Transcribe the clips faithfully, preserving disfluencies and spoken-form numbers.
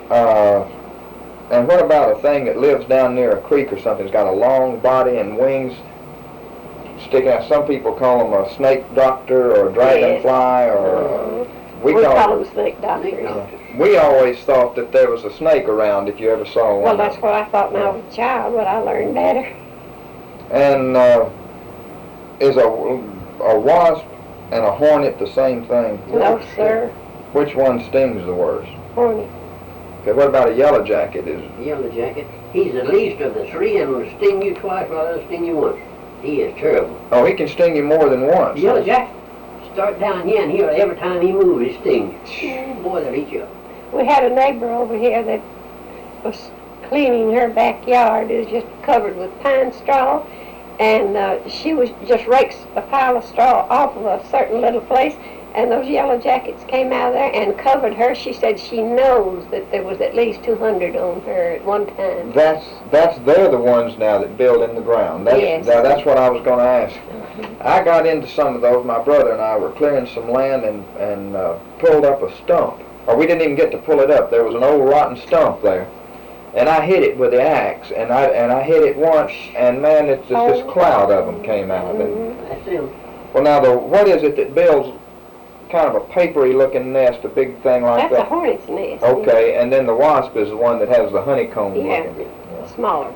Uh, and what about a thing that lives down near a creek or something? It's got a long body and wings sticking out. Some people call them a snake doctor or a dragonfly, yes. or uh, we, we call, call them snake doctors. Uh, we always thought that there was a snake around if you ever saw one. Well, that's what I thought when I was a child, but I learned better. And uh, is a, a wasp and a hornet the same thing? No, sir. Which one stings the worst? Hornet. Okay, what about a yellow jacket? Is Yellow jacket? He's the least of the three and will sting you twice rather than sting you once. He is terrible. Oh, he can sting you more than once. The yellow jacket, start down here and here, every time he moves, he stings. Oh, boy, they'll eat you up. We had a neighbor over here that was cleaning her backyard. It was just covered with pine straw, and uh, she was just rakes a pile of straw off of a certain little place, and those yellow jackets came out of there and covered her. She said she knows that there was at least two hundred on her at one time. That's that's they're the ones now that build in the ground. That's, yes. Now that's what I was going to ask. Mm-hmm. I got into some of those. My brother and I were clearing some land and and uh, pulled up a stump. Or we didn't even get to pull it up. There was an old rotten stump there, and I hit it with the axe, and I and I hit it once, and man, it's just oh. this cloud of them came out. Mm-hmm. That's him. Well, now the what is it that builds kind of a papery-looking nest, a big thing like That's that? That's a hornet's nest. Okay, and then the wasp is the one that has the honeycomb yeah. looking. Yeah, smaller.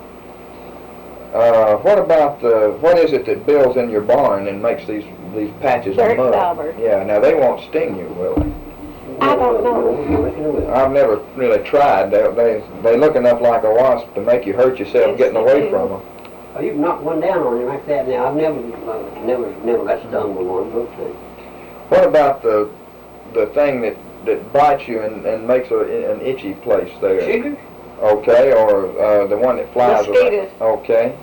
Uh, what about the, what is it that builds in your barn and makes these these patches Dirt of mud? dauber. Yeah, now they won't sting you, will they? I don't know. I've never really tried. They, they, they look enough like a wasp to make you hurt yourself yes, getting away do. from them. Oh, you can knock one down on him like that now. I've never, uh, never, never got stung with one. Okay. What about the the thing that, that bites you and, and makes a, an itchy place there? Chiggers? Okay, or uh, the one that flies Mosquitoes. around. Okay.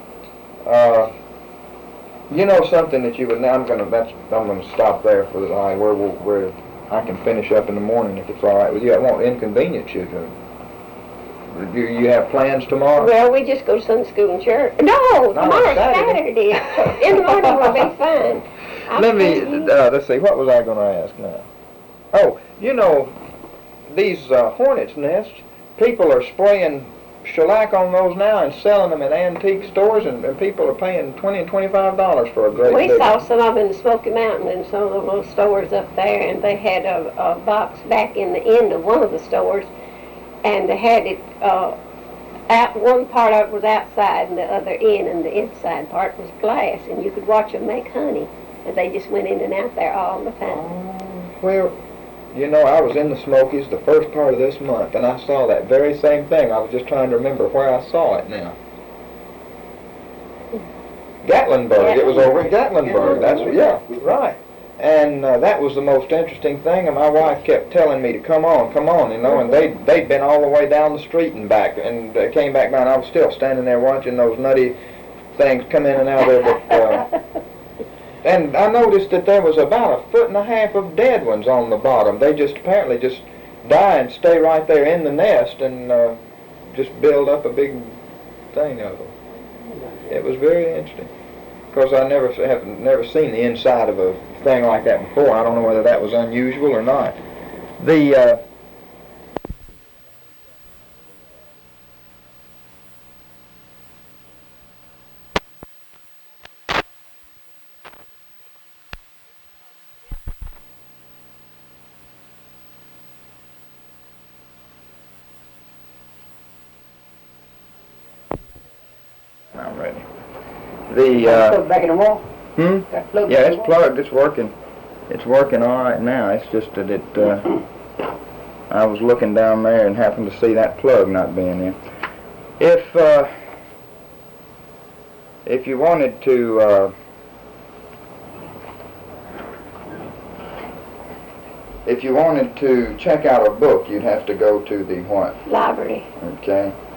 Uh, you know something that you would. Now I'm gonna. That's. I'm gonna stop there for the line where we'll, where I can finish up in the morning if it's all right with you. I won't inconvenience you. To, you you have plans tomorrow? Well, we just go to Sunday school and church. No, tomorrow's Saturday. Saturday. In the morning will be fine. I'll Let me. Uh, let's see. What was I going to ask now? Oh, you know, these uh, hornets' nests. People are spraying shellac on those now and selling them in antique stores, and, and people are paying twenty and twenty-five dollars for a great. We big saw one. some of them in the Smoky Mountain in some of the little stores up there, and they had a, a box back in the end of one of the stores, and they had it. Uh, out, one part of it was outside, and the other in, and the inside part was glass, and you could watch them make honey, and they just went in and out there all the time. Oh, well. You know, I was in the Smokies the first part of this month, and I saw that very same thing. I was just trying to remember where I saw it now. Gatlinburg. It was over at Gatlinburg. That's yeah, right. And uh, that was the most interesting thing. And my wife kept telling me to come on, come on, you know. And they they'd been all the way down the street and back, and uh, came back down. I was still standing there watching those nutty things come in and out there, but. Uh, And I noticed that there was about a foot and a half of dead ones on the bottom. They just apparently just die and stay right there in the nest and uh, just build up a big thing of them. It was very interesting. Because I never have never seen the inside of a thing like that before. I don't know whether that was unusual or not. The uh, I'm ready. The uh, back in the wall? Hmm? Yeah, it's plugged. It's working. It's working all right now. It's just that it. Uh, I was looking down there and happened to see that plug not being in. If uh, if you wanted to. Uh, If you wanted to check out a book, you'd have to go to the what? Library. Okay.